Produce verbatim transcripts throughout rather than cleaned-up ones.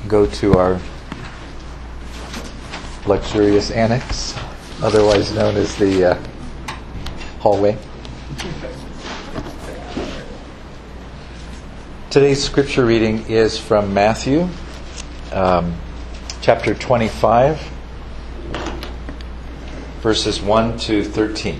go to our luxurious annex, otherwise known as the uh, hallway. Today's scripture reading is from Matthew, um, chapter twenty-five, verses one to thirteen.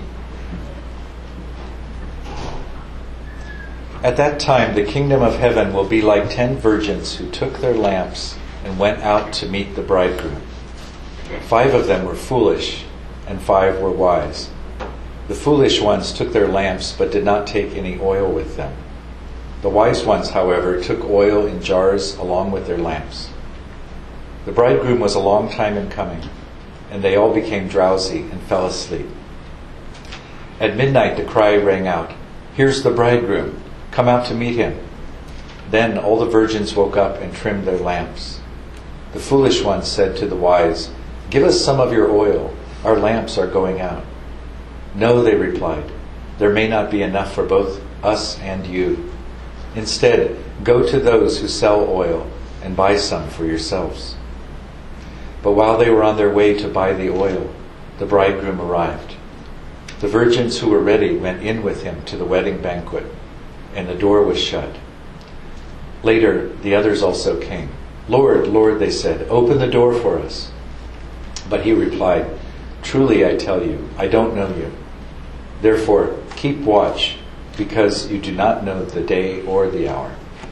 At that time, the kingdom of heaven will be like ten virgins who took their lamps and went out to meet the bridegroom. Five of them were foolish, and five were wise. The foolish ones took their lamps, but did not take any oil with them. The wise ones, however, took oil in jars along with their lamps. The bridegroom was a long time in coming, and they all became drowsy and fell asleep. At midnight the cry rang out, "Here's the bridegroom! Come out to meet him." Then all the virgins woke up and trimmed their lamps. The foolish ones said to the wise, "Give us some of your oil. Our lamps are going out." "No," they replied, "there may not be enough for both us and you. Instead, go to those who sell oil and buy some for yourselves." But while they were on their way to buy the oil, the bridegroom arrived. The virgins who were ready went in with him to the wedding banquet, and the door was shut. Later, the others also came. "Lord, Lord," they said, "open the door for us." But he replied, "Truly I tell you, I don't know you. Therefore, keep watch, because you do not know the day or the hour."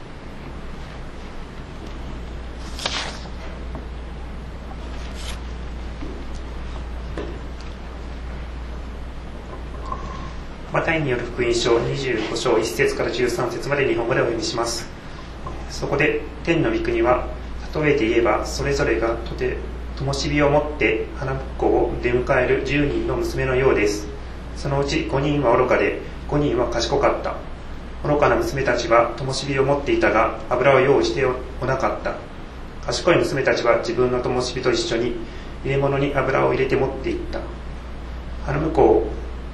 マタイによる福音書にじゅうご章いち節からじゅうさん節まで日本語でお読みします。そこで天の御国は例えて言えばそれぞれがとて灯火を持って花婿を出迎えるじゅうにんの娘のようです。そのうちごにんは愚かでごにんは賢かった。愚かな娘たちは灯火を持っていたが油を用意しておなかった。賢い娘たちは自分の灯火と一緒に入れ物に油を入れて持っていった。花婿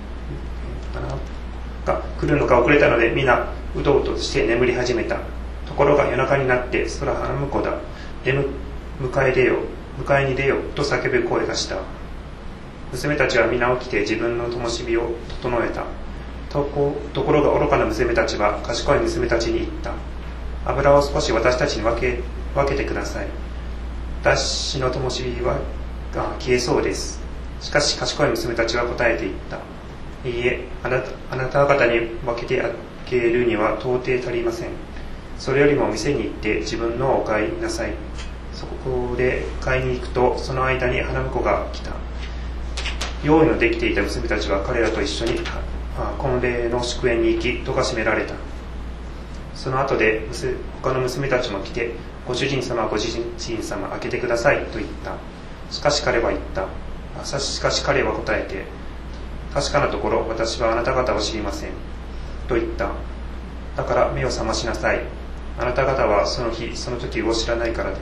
が来るのが遅れたので皆うとうとして眠り始めた。ところが夜中になって「空花婿だ、出迎え出よ迎えに出よ」と叫ぶ声がした。娘たちは皆起きて自分の灯火を整えた。と こ, ところが愚かな娘たちは賢い娘たちに言った。油を少し私たちに分 け, 分けてください。私の灯火はが消えそうです。しかし賢い娘たちは答えて言った。いいえ、あなた、あなた方に分けてあげるには到底足りません。それよりも店に行って自分のを買いなさい。そこで買いに行くとその間に花婿が来た。用意のできていた娘たちは彼らと一緒に婚礼の祝宴に行き戸が閉められた。その後で他の娘たちも来て、ご主人様ご主人様開けてくださいと言った。しかし彼は言った。しかし彼は答えて、確かなところ私はあなた方を知りませんと言った。だから目を覚ましなさい。あなた方はその日その時を知らないからです。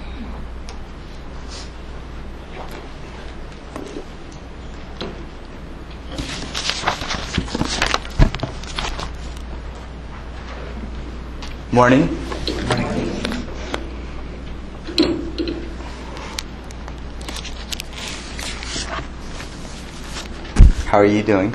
Morning. How are you doing?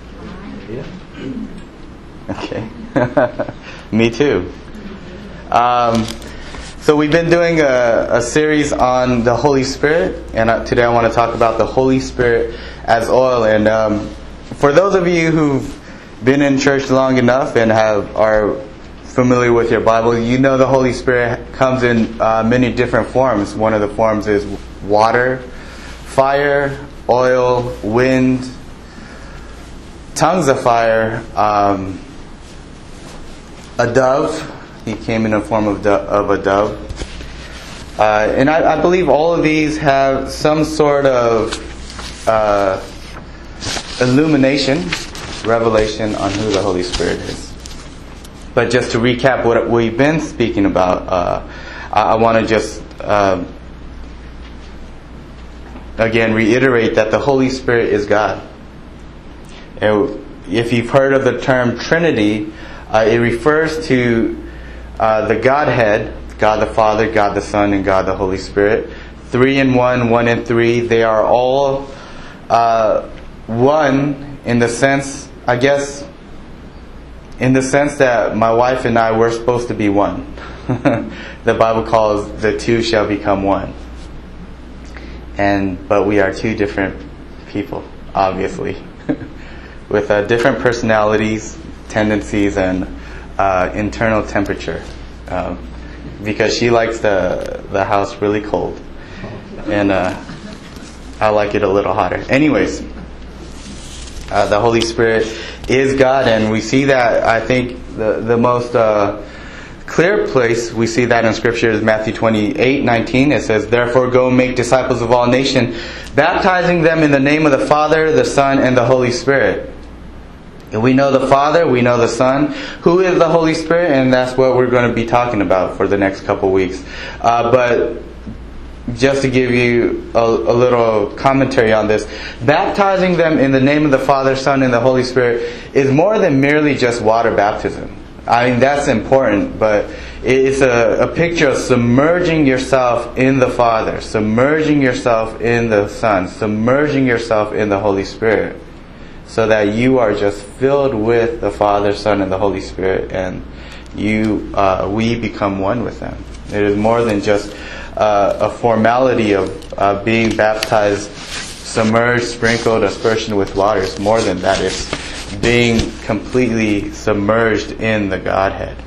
Yeah. Okay. Me too. Um, so we've been doing a, a series on the Holy Spirit, and uh, today I want to talk about the Holy Spirit as oil. And um, for those of you who've been in church long enough and have are familiar with your Bible, you know the Holy Spirit comes in uh, many different forms. One of the forms is water, fire, oil, wind, tongues of fire, um, a dove. He came in the form of, do- of a dove. Uh, and I, I believe all of these have some sort of uh, illumination, revelation on who the Holy Spirit is. But just to recap what we've been speaking about, uh, I, I want to just uh, again reiterate that the Holy Spirit is God. And if you've heard of the term Trinity, uh, it refers to uh, the Godhead God the Father, God the Son, and God the Holy Spirit. Three in one, one in three. They are all uh, one in the sense, I guess, in the sense that my wife and I were supposed to be one. The Bible calls the two shall become one. And but we are two different people, obviously, with uh, different personalities, tendencies, and uh, internal temperature. Um, because she likes the the house really cold, and uh, I like it a little hotter. Anyways, uh, the Holy Spirit is God, and we see that. I think the the most uh, clear place we see that in Scripture is Matthew twenty-eight nineteen. It says, "Therefore go make disciples of all nations, baptizing them in the name of the Father, the Son, and the Holy Spirit." And we know the Father, we know the Son, who is the Holy Spirit, and that's what we're going to be talking about for the next couple weeks. Uh, but just to give you a, a little commentary on this, baptizing them in the name of the Father, Son, and the Holy Spirit is more than merely just water baptism. I mean, that's important, but it's a, a picture of submerging yourself in the Father, submerging yourself in the Son, submerging yourself in the Holy Spirit, so that you are just filled with the Father, Son, and the Holy Spirit, and you, uh, we become one with them. It is more than just uh, a formality of uh, being baptized, submerged, sprinkled, aspersion with water. It's more than that. It's being completely submerged in the Godhead.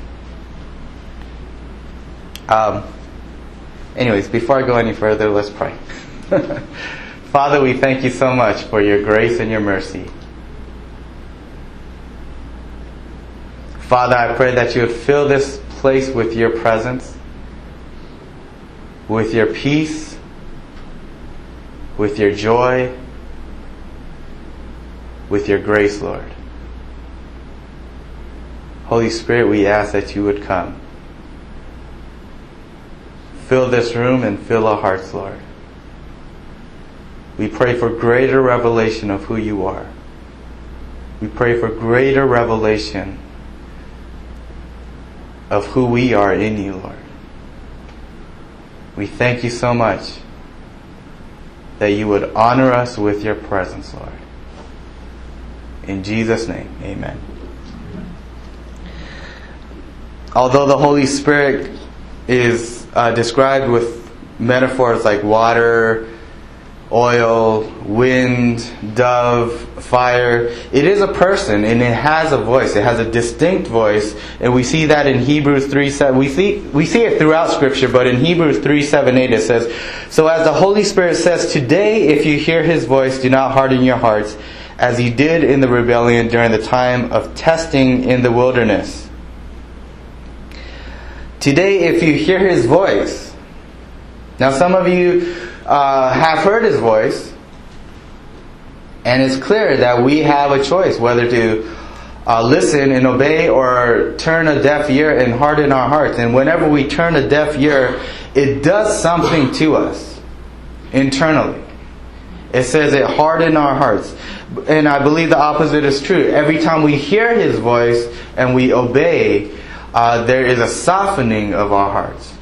Um, anyways, before I go any further, let's pray. Father, we thank you so much for your grace and your mercy. Father, I pray that you would fill this place with your presence, with your peace, with your joy, with your grace, Lord. Holy Spirit, we ask that you would come. Fill this room and fill our hearts, Lord. We pray for greater revelation of who you are. We pray for greater revelation of who we are in you, Lord. We thank you so much that you would honor us with your presence, Lord. In Jesus' name, amen. Although the Holy Spirit is uh, described with metaphors like water, oil, wind, dove, fire, it is a person, and it has a voice. It has a distinct voice, and we see that in Hebrews three seven. We see we see it throughout Scripture, but in Hebrews three seven eight it says, "So as the Holy Spirit says, today, if you hear His voice, do not harden your hearts, as you did in the rebellion during the time of testing in the wilderness." Today, if you hear His voice. Now, some of you uh, have heard His voice, and it's clear that we have a choice whether to uh, listen and obey or turn a deaf ear and harden our hearts. And whenever we turn a deaf ear, it does something to us internally. It says it hardened our hearts. And I believe the opposite is true. Every time we hear His voice and we obey, uh, there is a softening of our hearts.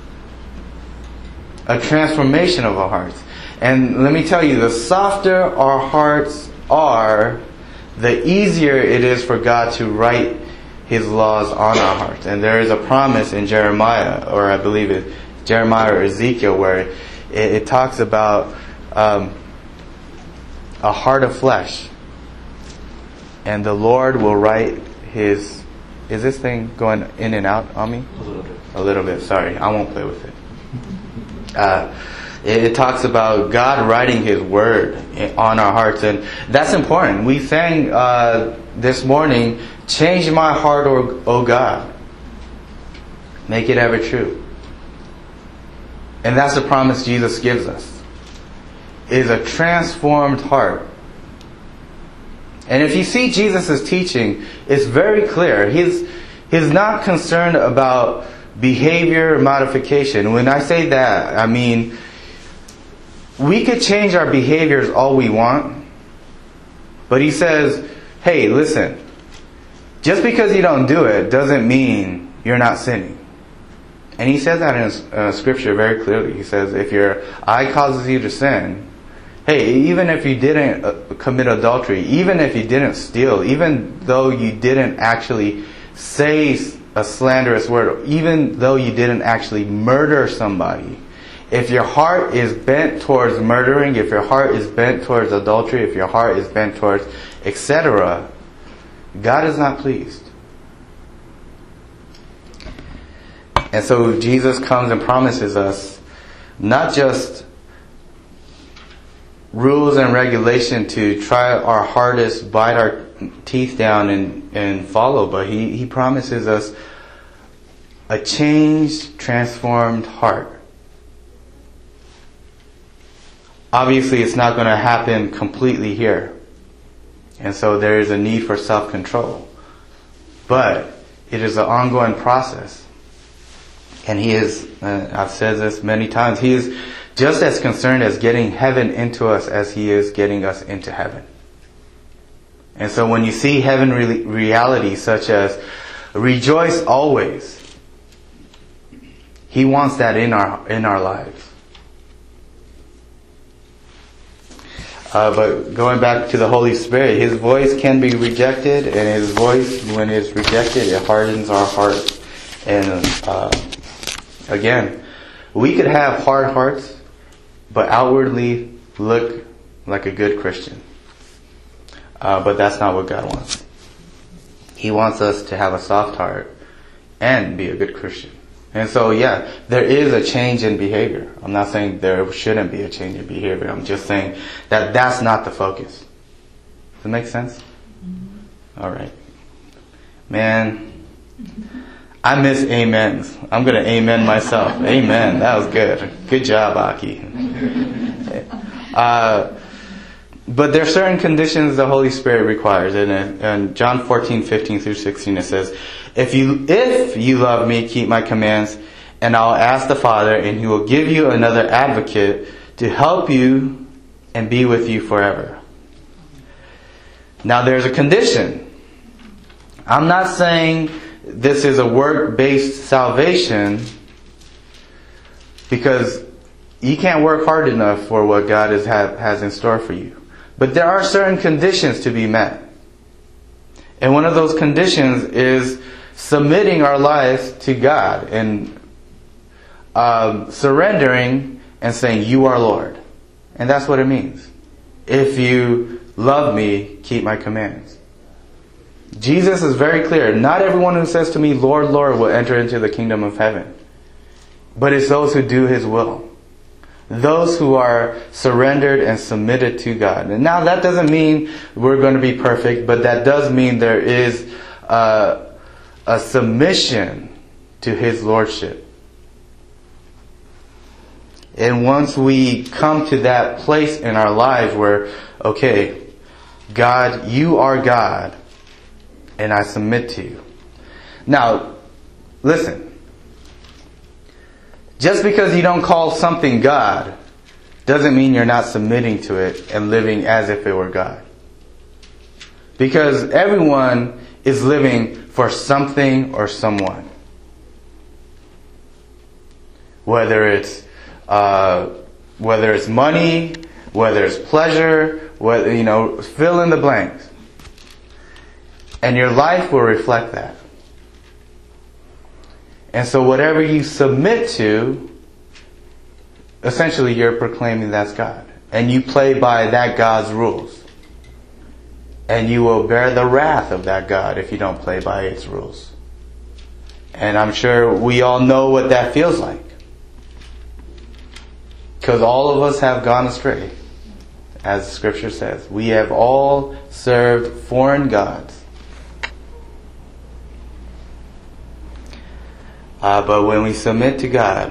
A transformation of our hearts. And let me tell you, the softer our hearts are, the easier it is for God to write His laws on our hearts. And there is a promise in Jeremiah, or I believe it Jeremiah or Ezekiel, where it, it talks about um, a heart of flesh. And the Lord will write His... Is this thing going in and out on me? A little bit. A little bit, sorry. I won't play with it. Uh, it, it talks about God writing His word on our hearts, and that's important. We sang uh, this morning, "Change my heart, O, o God. Make it ever true." And that's the promise Jesus gives us, is a transformed heart. And if you see Jesus' teaching, it's very clear. He's, he's not concerned about behavior modification. When I say that, I mean, we could change our behaviors all we want, but He says, hey, listen, just because you don't do it doesn't mean you're not sinning. And he says that in uh, Scripture very clearly. He says, if your eye causes you to sin, hey, even if you didn't uh, commit adultery, even if you didn't steal, even though you didn't actually say a slanderous word, even though you didn't actually murder somebody, if your heart is bent towards murdering, if your heart is bent towards adultery, if your heart is bent towards et cetera, God is not pleased. And so Jesus comes and promises us not just rules and regulation to try our hardest, bite our teeth down and, and follow, but he, he promises us a changed, transformed heart. Obviously, it's not going to happen completely here. And so there is a need for self-control. But it is an ongoing process. And he is, uh, I've said this many times, he is just as concerned as getting heaven into us as he is getting us into heaven. And so when you see heaven re- reality such as rejoice always, he wants that in our in our lives. Uh, but going back to the Holy Spirit, his voice can be rejected, and his voice, when it's rejected, it hardens our heart. And uh, again, we could have hard hearts, but outwardly look like a good Christian. Uh, but that's not what God wants. He wants us to have a soft heart and be a good Christian. And so, yeah, there is a change in behavior. I'm not saying there shouldn't be a change in behavior. I'm just saying that that's not the focus. Does it make sense? Mm-hmm. All right. Man, I miss amens. I'm going to amen myself. Amen. That was good. Good job, Aki. Uh, but there are certain conditions the Holy Spirit requires. And in John fourteen, fifteen through sixteen, it says, If you, if you love me, keep my commands, and I'll ask the Father, and he will give you another advocate to help you and be with you forever. Now there's a condition. I'm not saying this is a work-based salvation, because you can't work hard enough for what God is, have, has in store for you. But there are certain conditions to be met. And one of those conditions is submitting our lives to God and um, surrendering and saying, you are Lord. And that's what it means. If you love me, keep my commands. Jesus is very clear. Not everyone who says to me, Lord, Lord, will enter into the kingdom of heaven. But it's those who do his will. Those who are surrendered and submitted to God. And now that doesn't mean we're going to be perfect, but that does mean there is uh, a submission to his lordship. And once we come to that place in our lives where, okay, God, you are God, and I submit to you. Now, listen. Just because you don't call something God doesn't mean you're not submitting to it and living as if it were God. Because everyone is living for something or someone. Whether it's uh, whether it's money, whether it's pleasure, whether, you know, fill in the blanks. And your life will reflect that. And so whatever you submit to, essentially you're proclaiming that's God. And you play by that God's rules. And you will bear the wrath of that God if you don't play by its rules. And I'm sure we all know what that feels like. Because all of us have gone astray. As Scripture says, we have all served foreign gods. Uh, but when we submit to God,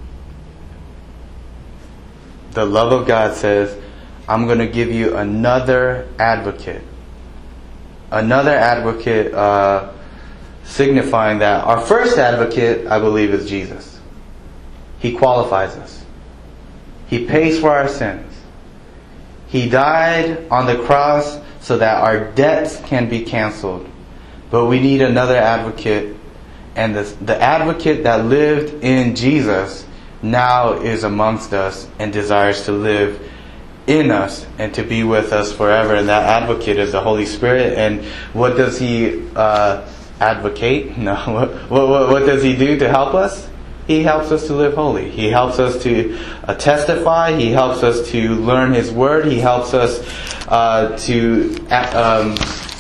the love of God says, I'm going to give you another advocate. Another advocate uh, signifying that our first advocate, I believe, is Jesus. He qualifies us. He pays for our sins. He died on the cross so that our debts can be canceled. But we need another advocate. And the, the advocate that lived in Jesus now is amongst us and desires to live in us and to be with us forever. And that advocate is the Holy Spirit. And what does He uh, advocate? No. What, what, what does He do to help us? He helps us to live holy. He helps us to uh, testify. He helps us to learn His Word. He helps us uh, to um,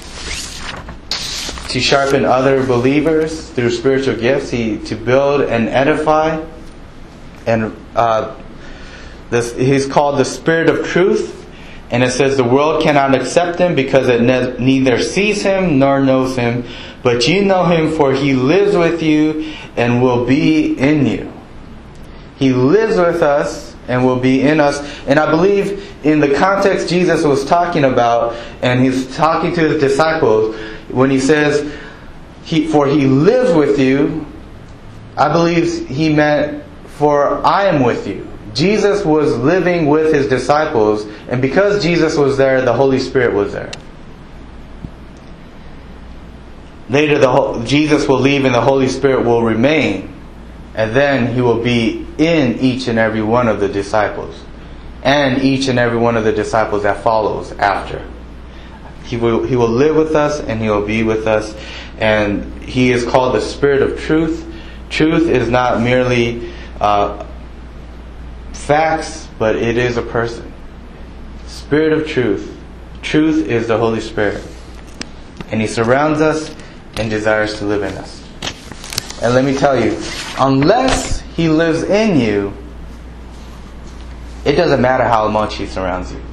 to sharpen other believers through spiritual gifts. He to build and edify. And uh, this, He's called the Spirit of Truth. And it says the world cannot accept Him because it ne- neither sees Him nor knows Him. But you know Him, for He lives with you and will be in you. He lives with us and will be in us. And I believe in the context Jesus was talking about, and He's talking to His disciples, when He says, he, for He lives with you, I believe He meant, for I am with you. Jesus was living with His disciples, and because Jesus was there, the Holy Spirit was there. Later, the Jesus will leave and the Holy Spirit will remain. And then He will be in each and every one of the disciples. And each and every one of the disciples that follows after. He will, he will live with us and He will be with us. And He is called the Spirit of Truth. Truth is not merely uh, facts, but it is a person. Spirit of Truth. Truth is the Holy Spirit. And He surrounds us and desires to live in us. And let me tell you, unless He lives in you, it doesn't matter how much He surrounds you.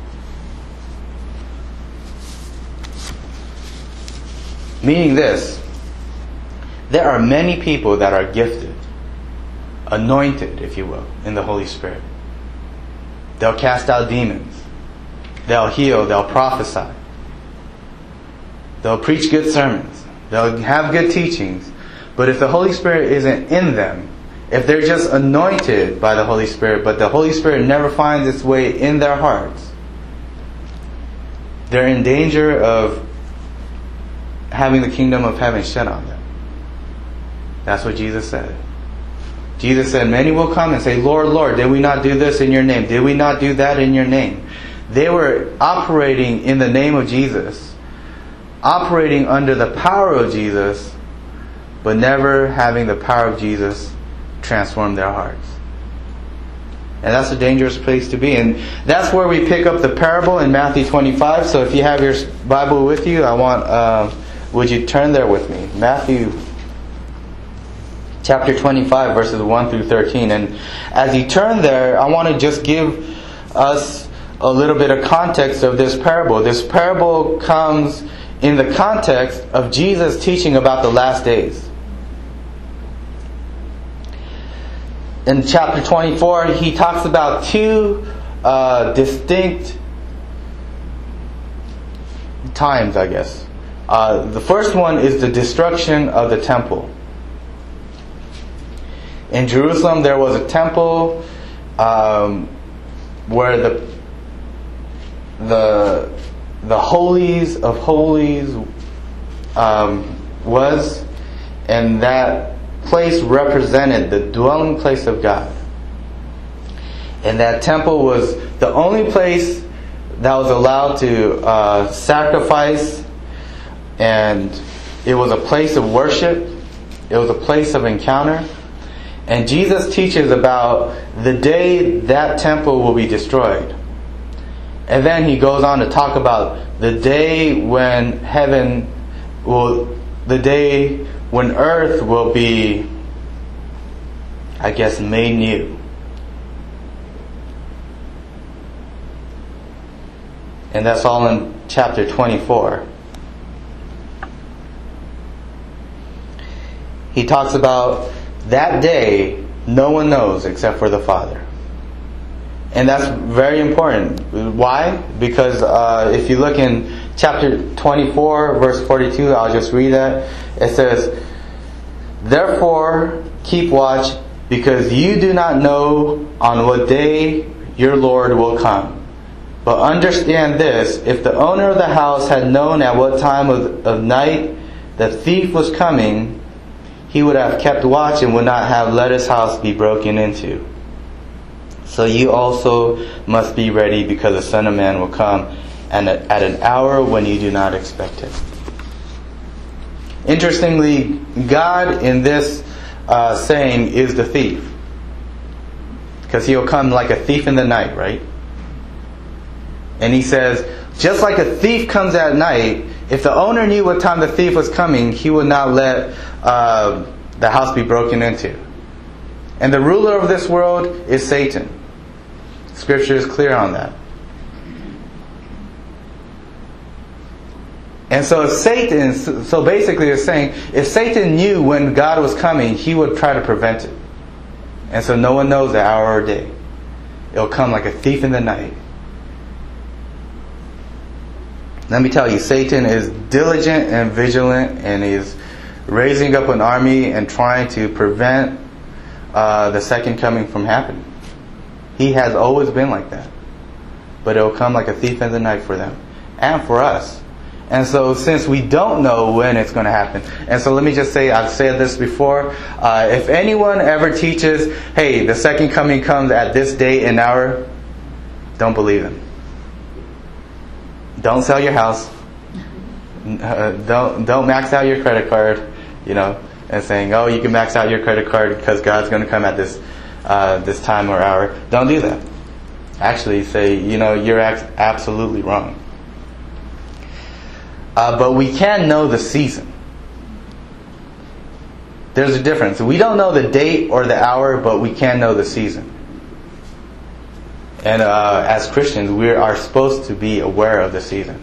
Meaning this, there are many people that are gifted, anointed, if you will, in the Holy Spirit. They'll cast out demons. They'll heal. They'll prophesy. They'll preach good sermons. They'll have good teachings. But if the Holy Spirit isn't in them, if they're just anointed by the Holy Spirit, but the Holy Spirit never finds its way in their hearts, they're in danger of having the kingdom of heaven shut on them. That's what Jesus said. Jesus said, many will come and say, Lord, Lord, did we not do this in your name? Did we not do that in your name? They were operating in the name of Jesus, operating under the power of Jesus, but never having the power of Jesus transform their hearts. And that's a dangerous place to be. And that's where we pick up the parable in Matthew twenty-five. So if you have your Bible with you, I want, uh, would you turn there with me? Matthew chapter twenty-five, verses one through thirteen. And as you turn there, I want to just give us a little bit of context of this parable. This parable comes in the context of Jesus teaching about the last days. In chapter twenty-four, He talks about two uh, distinct times, I guess. Uh, the first one is the destruction of the temple. In Jerusalem, there was a temple um, where the the the holies of holies um, was, and that place represented the dwelling place of God. And that temple was the only place that was allowed to uh, sacrifice, and it was a place of worship. It was a place of encounter. And Jesus teaches about the day that temple will be destroyed. And then He goes on to talk about the day when heaven will, the day when earth will be, I guess, made new. And that's all in chapter twenty-four. He talks about that day no one knows except for the Father. And that's very important. Why? Because uh, if you look in chapter twenty-four, verse forty-two, I'll just read that. It says, "Therefore keep watch, because you do not know on what day your Lord will come. But understand this, if the owner of the house had known at what time of, of night the thief was coming, he would have kept watch and would not have let his house be broken into. So you also must be ready, because the Son of Man will come and at an hour when you do not expect it. Interestingly, God in this uh, saying is the thief. Because he'll come like a thief in the night, right? And he says, just like a thief comes at night, if the owner knew what time the thief was coming, he would not let uh, the house be broken into. And the ruler of this world is Satan. Scripture is clear on that. And so if Satan, so basically it's saying, if Satan knew when God was coming, he would try to prevent it. And so no one knows the hour or day. It'll come like a thief in the night. Let me tell you, Satan is diligent and vigilant, and is raising up an army and trying to prevent uh, the second coming from happening. He has always been like that. But it will come like a thief in the night for them and for us. And so since we don't know when it's going to happen, and so let me just say, I've said this before, uh, if anyone ever teaches, hey, the second coming comes at this date and hour, don't believe them. Don't sell your house. Uh, don't don't max out your credit card, you know, and saying, oh, you can max out your credit card because God's going to come at this uh, this time or hour. Don't do that. Actually say, you know, you're absolutely wrong. Uh, but we can know the season. There's a difference. We don't know the date or the hour, but we can know the season. And uh, as Christians, we are supposed to be aware of the season.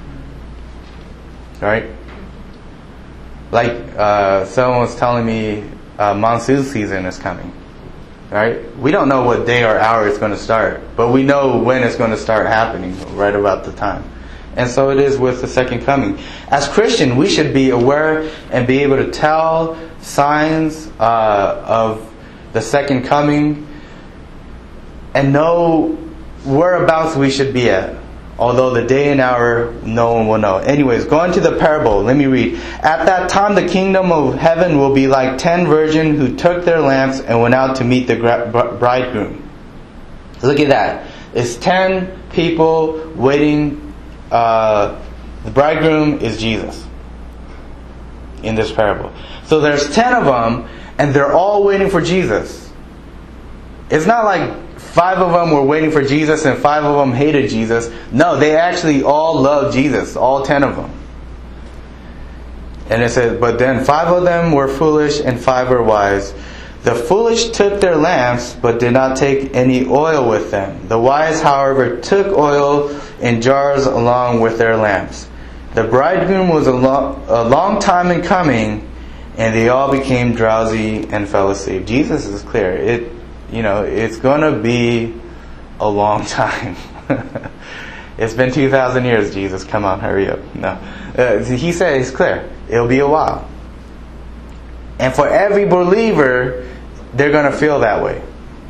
Right? Like uh, someone was telling me uh, monsoon season is coming. Right? We don't know what day or hour it's going to start, but we know when it's going to start happening, right about the time. And so it is with the second coming. As Christians, we should be aware and be able to tell signs uh, of the second coming and know whereabouts we should be at. Although the day and hour, no one will know. Anyways, going to the parable, let me read. At that time, the kingdom of heaven will be like ten virgins who took their lamps and went out to meet the bridegroom. Look at that. It's ten people waiting. Uh, the bridegroom is Jesus in this parable. So there's ten of them, and they're all waiting for Jesus. It's not like five of them were waiting for Jesus and five of them hated Jesus. No, they actually all loved Jesus, all ten of them. And it says, but then five of them were foolish and five were wise. The foolish took their lamps, but did not take any oil with them. The wise, however, took oil in jars along with their lamps. The bridegroom was a long, a long time in coming, and they all became drowsy and fell asleep. Jesus is clear. It, you know, it's going to be a long time. It's been two thousand years, Jesus. Come on, hurry up. No. Uh, he said it's clear. It'll be a while. And for every believer, they're going to feel that way.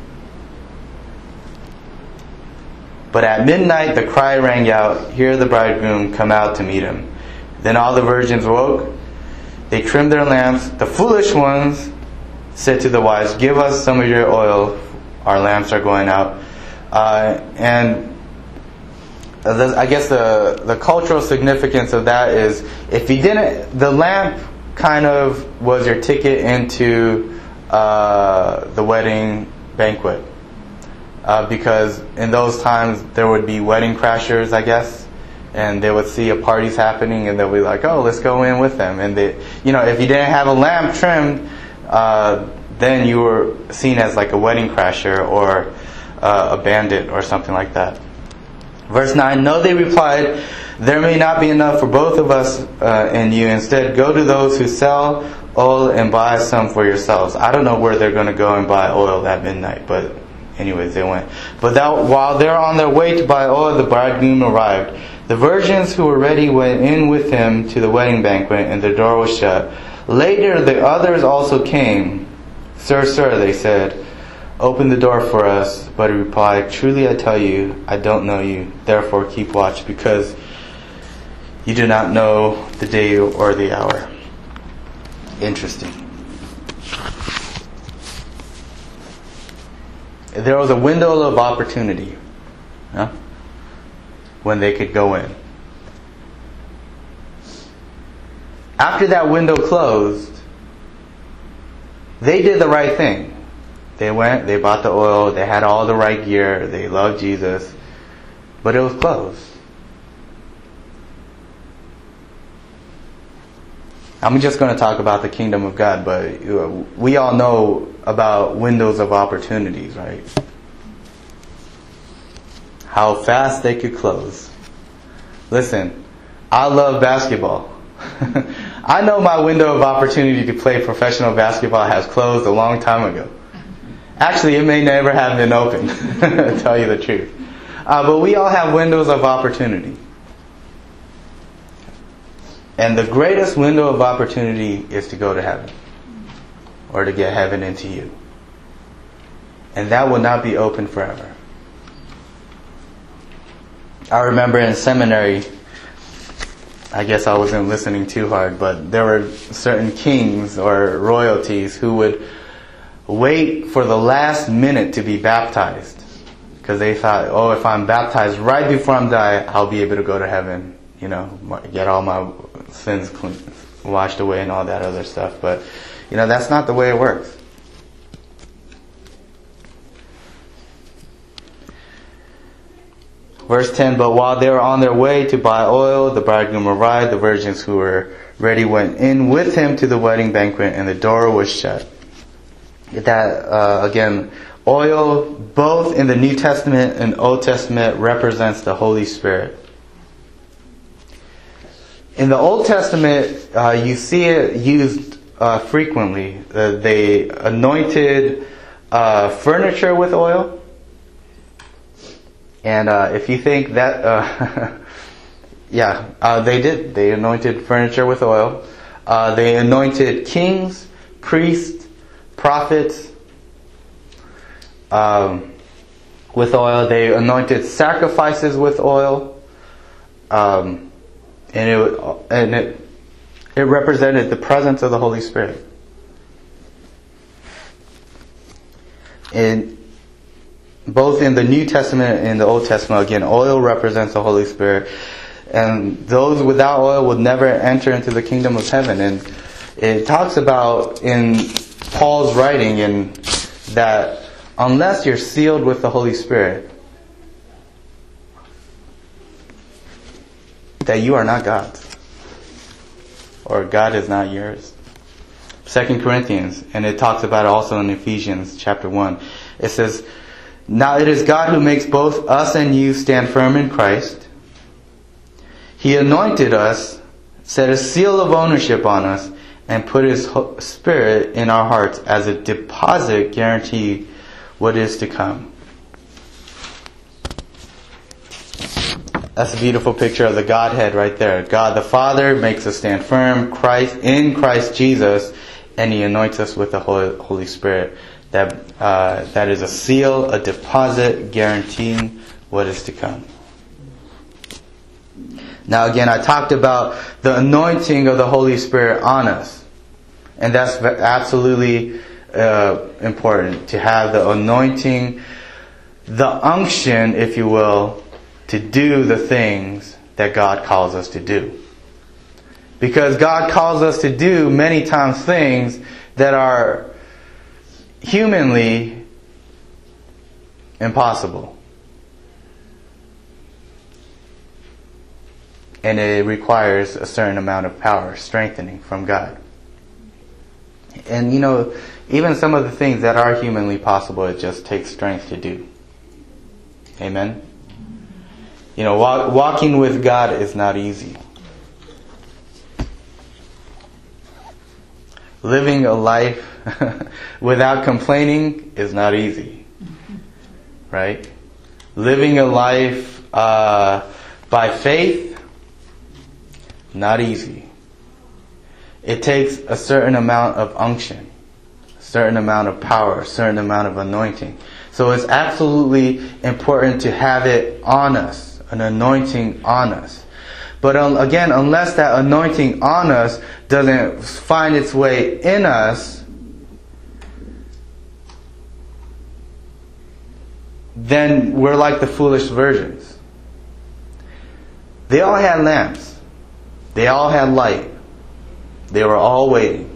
But at midnight the cry rang out, "Here the bridegroom, come out to meet him." Then all the virgins woke. They trimmed their lamps. The foolish ones said to the wise, "Give us some of your oil. Our lamps are going out." Uh, and the, I guess the, the cultural significance of that is, if you didn't, the lamp kind of was your ticket into uh, the wedding banquet. Uh, because in those times there would be wedding crashers, I guess, and they would see a party's happening and they'll be like, "Oh, let's go in with them." And they, you know, if you didn't have a lamp trimmed, uh, then you were seen as like a wedding crasher or uh, a bandit or something like that. Verse nine, "No," they replied, "there may not be enough for both of us uh, and you. Instead, go to those who sell oil and buy some for yourselves." I don't know where they're going to go and buy oil at midnight, but anyways, they went. But that, while they're on their way to buy oil, the bridegroom arrived. The virgins who were ready went in with him to the wedding banquet, and the door was shut. Later, the others also came. "Sir, sir," they said, "open the door for us." But he replied, "Truly I tell you, I don't know you. Therefore keep watch, because you do not know the day or the hour." Interesting. there was a window of opportunity, huh, when they could go in. After that window closed, they did the right thing. They went, they bought the oil, they had all the right gear, they loved Jesus, but it was closed. I'm just going to talk about the kingdom of God, but we all know about windows of opportunities, right? How fast they could close. Listen, I love basketball. I know my window of opportunity to play professional basketball has closed a long time ago. Actually, it may never have been open, to tell you the truth. Uh, but we all have windows of opportunity. And the greatest window of opportunity is to go to heaven. Or to get heaven into you. And that will not be open forever. I remember in seminary, I guess I wasn't listening too hard, but there were certain kings or royalties who would wait for the last minute to be baptized. Because they thought, oh, if I'm baptized right before I'm dying, I'll be able to go to heaven. You know, get all my sins clean, washed away and all that other stuff. But, you know, that's not the way it works. Verse ten, but while they were on their way to buy oil, the bridegroom arrived. The virgins who were ready went in with him to the wedding banquet, and the door was shut. That, uh, again, oil, both in the New Testament and Old Testament, represents the Holy Spirit. In the Old Testament, uh, you see it used uh, frequently. Uh, they anointed uh, furniture with oil. And uh, if you think that, uh, yeah, uh, they did. They anointed furniture with oil. Uh, they anointed kings, priests, prophets um, with oil. They anointed sacrifices with oil. Um, and it and it it represented the presence of the Holy Spirit. And both in the New Testament and the Old Testament, again, oil represents the Holy Spirit. And those without oil would never enter into the kingdom of heaven. And it talks about in Paul's writing in that unless you're sealed with the Holy Spirit, that you are not God's. Or God is not yours. Second Corinthians, and it talks about it also in Ephesians chapter one. It says, now it is God who makes both us and you stand firm in Christ. He anointed us, set a seal of ownership on us, and put His Spirit in our hearts as a deposit guarantee what is to come. That's a beautiful picture of the Godhead right there. God the Father makes us stand firm Christ in Christ Jesus, and He anoints us with the Holy Spirit. That uh, that is a seal, a deposit guaranteeing what is to come. Now again, I talked about the anointing of the Holy Spirit on us. And that's absolutely uh, important, to have the anointing, the unction, if you will, to do the things that God calls us to do. Because God calls us to do many times things that are humanly impossible. And it requires a certain amount of power, strengthening from God. And you know, even some of the things that are humanly possible, it just takes strength to do. Amen? You know, walk, walking with God is not easy. Living a life without complaining is not easy. Right? Living a life uh, by faith, not easy. It takes a certain amount of unction, a certain amount of power, a certain amount of anointing. So it's absolutely important to have it on us, an anointing on us. But um, again, unless that anointing on us doesn't find its way in us, then we're like the foolish virgins. They all had lamps. They all had light. They were all waiting.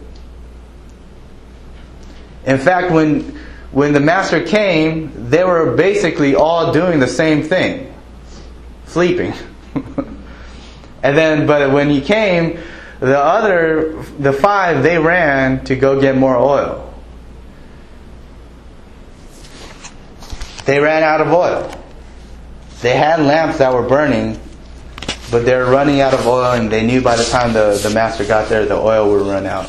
In fact, when when the master came, they were basically all doing the same thing. Sleeping. And then, but when he came, the other, the five, they ran to go get more oil. They ran out of oil. They had lamps that were burning, but they were running out of oil, and they knew by the time the, the master got there, the oil would run out.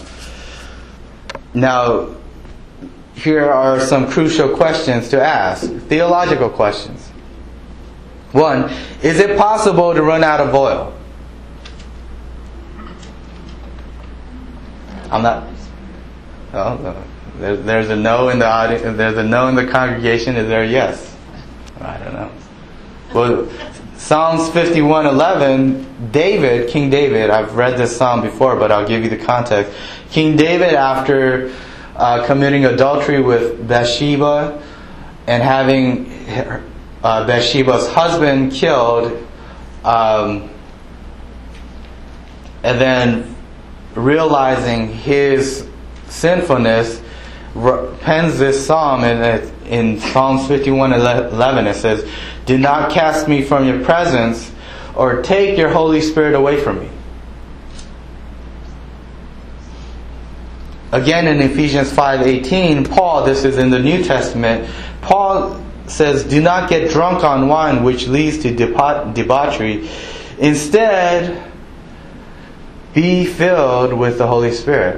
Now, here are some crucial questions to ask. Theological questions. One, is it possible to run out of oil? I'm not... Oh, no. There, there's a no in the audience. There's a no in the congregation. Is there a yes? I don't know. Well, Psalms fifty-one eleven, David, King David, I've read this psalm before, but I'll give you the context. King David, after uh, committing adultery with Bathsheba and having uh, Bathsheba's husband killed, um, and then realizing his sinfulness, pens this psalm in, in Psalms fifty-one eleven. It says, "Do not cast me from your presence, or take your Holy Spirit away from me." Again, in Ephesians five eighteen, Paul, this is in the New Testament, Paul says, "Do not get drunk on wine, which leads to debauchery. Instead, be filled with the Holy Spirit."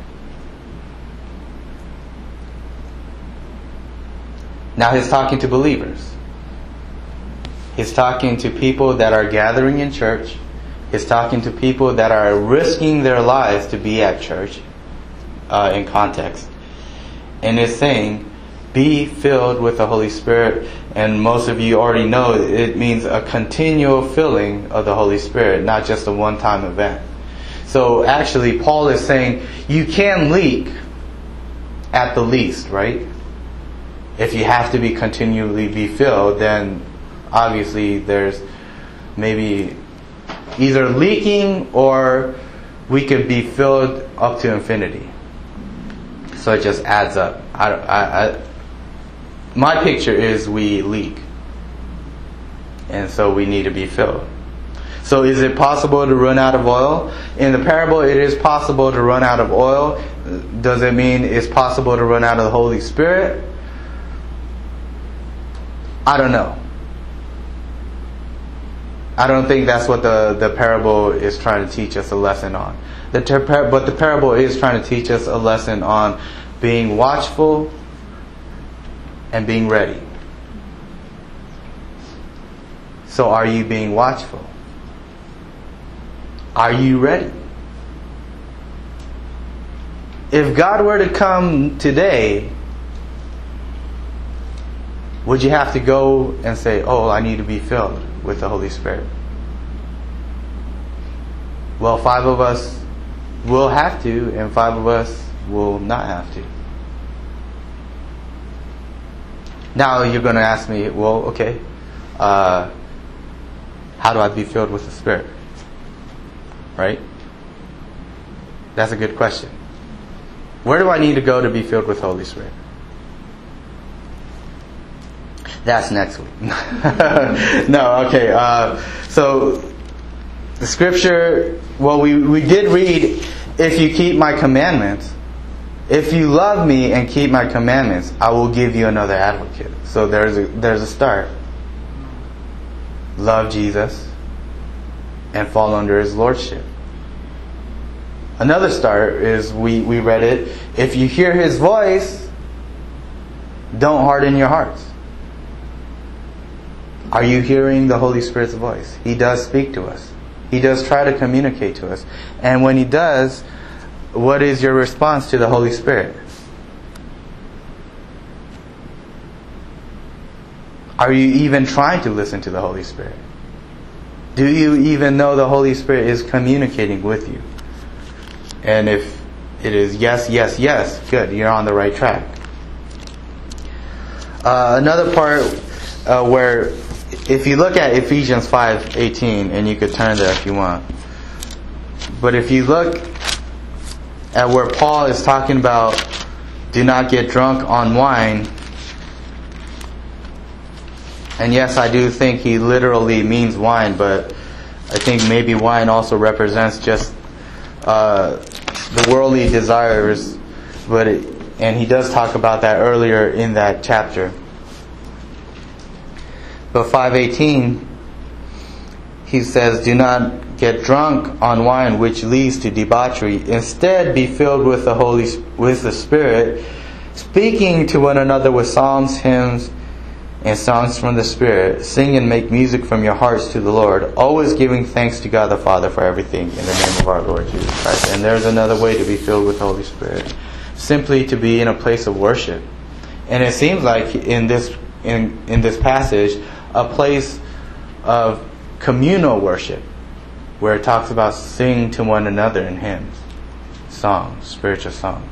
Now he's talking to believers. He's talking to people that are gathering in church. He's talking to people that are risking their lives to be at church, uh, in context. And it's saying, be filled with the Holy Spirit. And most of you already know it means a continual filling of the Holy Spirit, not just a one-time event. So actually, Paul is saying you can leak at the least, right? If you have to be continually be filled, then obviously there's maybe either leaking or we could be filled up to infinity. So it just adds up. I, I, I, my picture is we leak, and so we need to be filled. So is it possible to run out of oil? In the parable, it is possible to run out of oil. Does it mean it's possible to run out of the Holy Spirit? I don't know. I don't think that's what the, the parable is trying to teach us a lesson on. The ter- but the parable is trying to teach us a lesson on being watchful and being ready. So are you being watchful? Are you ready? If God were to come today, would you have to go and say, "Oh, I need to be filled with the Holy Spirit"? Well, five of us will have to, and five of us will not have to. Now you're going to ask me, well, okay, uh, how do I be filled with the Spirit? Right? That's a good question. Where do I need to go to be filled with the Holy Spirit? That's next week. No, okay. Uh, so, the scripture, well, we, we did read, "If you keep my commandments, if you love me and keep my commandments, I will give you another advocate." So there's a, there's a start. Love Jesus and fall under His lordship. Another start is, we, we read it, "If you hear His voice, don't harden your hearts." Are you hearing the Holy Spirit's voice? He does speak to us. He does try to communicate to us. And when He does, what is your response to the Holy Spirit? Are you even trying to listen to the Holy Spirit? Do you even know the Holy Spirit is communicating with you? And if it is yes, yes, yes, good, you're on the right track. Uh, another part, uh, where if you look at Ephesians five eighteen, and you could turn there if you want, but if you look at where Paul is talking about do not get drunk on wine, and yes, I do think he literally means wine, but I think maybe wine also represents just uh, the worldly desires, but it, and he does talk about that earlier in that chapter. But five eighteen, he says, do not get drunk on wine, which leads to debauchery. Instead, be filled with the Holy with the Spirit, speaking to one another with psalms, hymns, and songs from the Spirit. Sing and make music from your hearts to the Lord, always giving thanks to God the Father for everything in the name of our Lord Jesus Christ. And there's another way to be filled with the Holy Spirit. Simply to be in a place of worship. And it seems like in this in, in this passage, a place of communal worship, where it talks about sing to one another in hymns, songs, spiritual songs.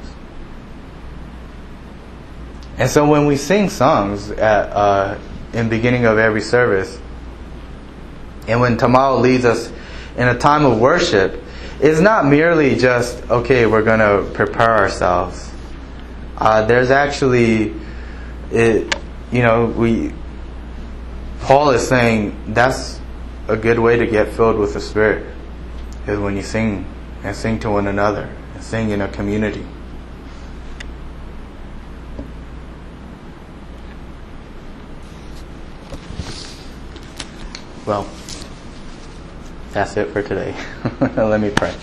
And so when we sing songs at uh, in the beginning of every service, and when Tamao leads us in a time of worship, it's not merely just, okay, we're going to prepare ourselves. Uh, there's actually, it, you know, we. Paul is saying that's a good way to get filled with the Spirit, is when you sing and sing to one another and sing in a community. Well, that's it for today. Let me pray.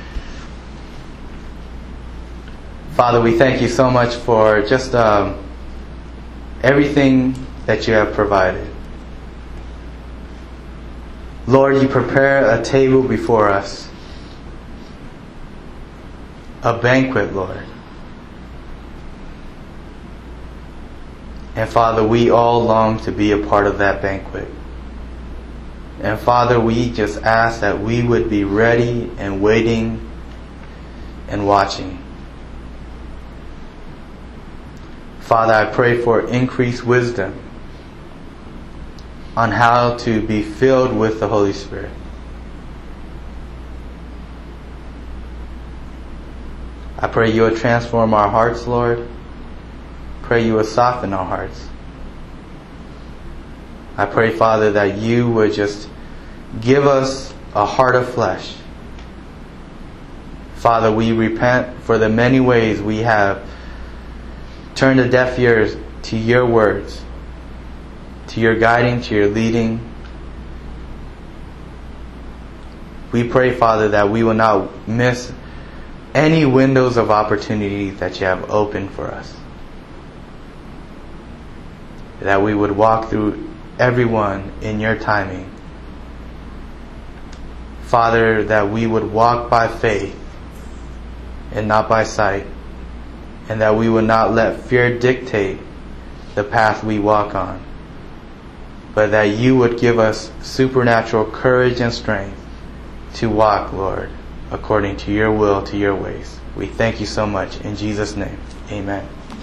Father, we thank you so much for just um, everything that you have provided. Lord, you prepare a table before us, a banquet, Lord. And Father, we all long to be a part of that banquet. And Father, we just ask that we would be ready and waiting and watching. Father, I pray for increased wisdom on how to be filled with the Holy Spirit. I pray you will transform our hearts, Lord. Pray you will soften our hearts. I pray, Father, that you would just give us a heart of flesh. Father, we repent for the many ways we have turned a deaf ear to your words, to your guiding, to your leading. We pray, Father, that we will not miss any windows of opportunity that you have opened for us. That we would walk through everyone in your timing. Father, that we would walk by faith and not by sight. And that we would not let fear dictate the path we walk on. But that you would give us supernatural courage and strength to walk, Lord, according to your will, to your ways. We thank you so much. In Jesus' name, amen.